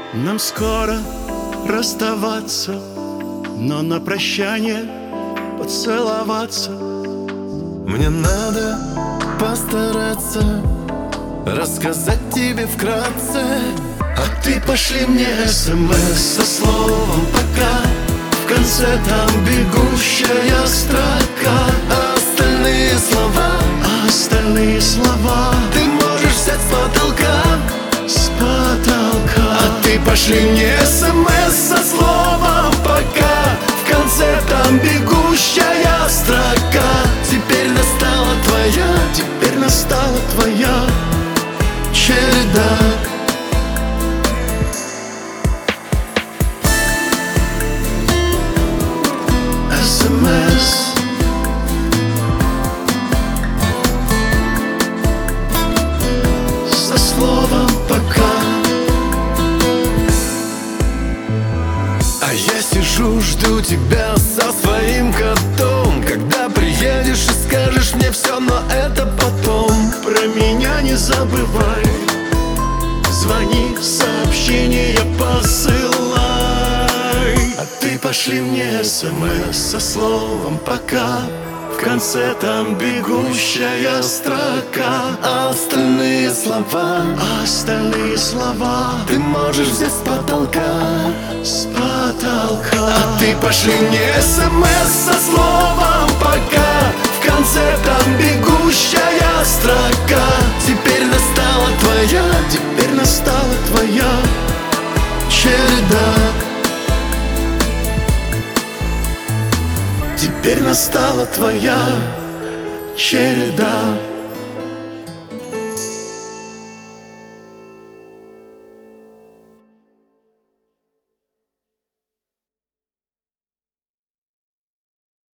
Нам скоро расставаться, но на прощание поцеловаться. Мне надо постараться рассказать тебе вкратце, а ты пошли мне СМС со словом «пока». В конце там бегущая строка, а остальные слова ты можешь взять с потолка. С потолка. А ты пошли мне СМС со словом «пока». В конце там бегущая строка. Теперь настала твоя череда. СМС со словом «пока». А я сижу, жду тебя со своим котом. Когда приедешь и скажешь мне все, но это потом. Про меня не забывай, звони, сообщения посылай. А ты пошли мне СМС со словом «пока». В конце там бегущая строка, а остальные слова ты можешь взять с потолка. С потолка. А ты пошли мне СМС со словом «пока». В конце там бегущая строка. Теперь настала твоя череда. Теперь настала твоя череда.